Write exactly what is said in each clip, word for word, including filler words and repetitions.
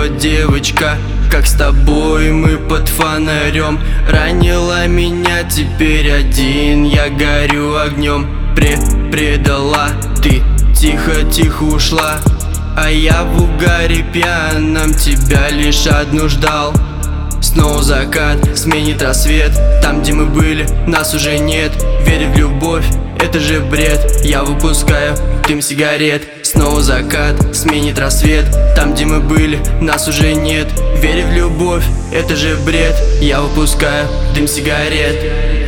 дева, девочка, как с тобой мы под фонарем. Ранила меня, теперь один я горю огнем. Пре предала, ты тихо-тихо ушла, а я в угаре пьяном тебя лишь одну ждал. Снова закат, сменит рассвет. Там, где мы были, нас уже нет. Верю в любовь, это же бред. Я выпускаю дым сигарет. Снова закат, сменит рассвет. Там, где мы были, нас уже нет. Верю в любовь, это же бред. Я выпускаю дым сигарет.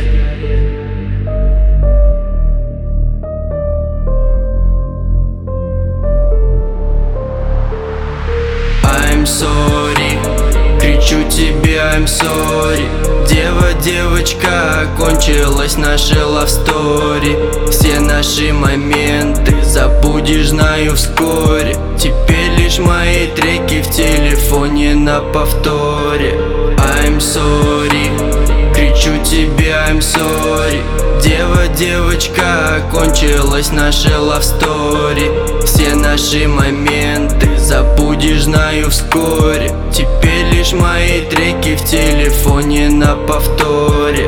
I'm sorry, кричу тебе I'm sorry. Дева, девочка, кончилась наша love story. Все наши моменты забудешь, знаю, вскоре. Теперь лишь мои треки в телефоне на повторе. I'm sorry, кричу тебе I'm sorry. Дева, девочка, кончилась наша love story. Все наши моменты забудешь, знаю, вскоре. Теперь лишь мои треки в телефоне на повторе.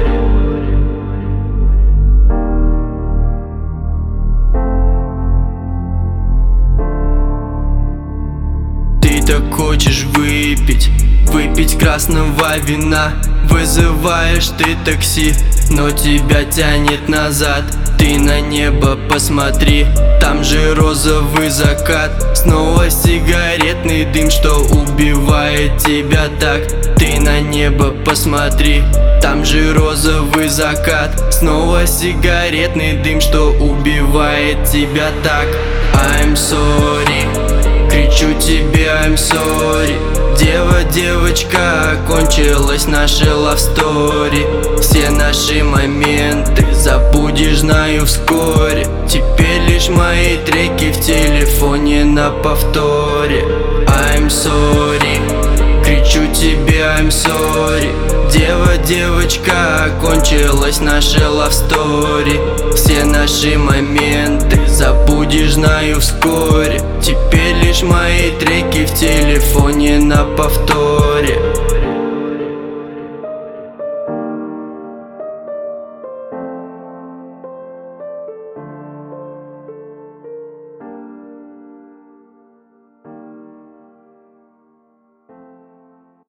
Ты так хочешь выпить, выпить красного вина. Вызываешь ты такси, но тебя тянет назад. Ты на небо посмотри, там же розовый закат. Снова сигаретный дым, что убивает тебя так. Ты на небо посмотри, там же розовый закат. Снова сигаретный дым, что убивает тебя так. I'm sorry, кричу тебе I'm sorry. Дева, девочка, кончилась наша love story. Все наши моменты забудешь, знаю, вскоре. Теперь лишь мои треки в телефоне на повторе. I'm sorry, кричу тебе I'm sorry. Дева, девочка, кончилась наша love story. Все наши моменты забудешь, знаю, вскоре. Теперь лишь мои треки в телефоне на повторе.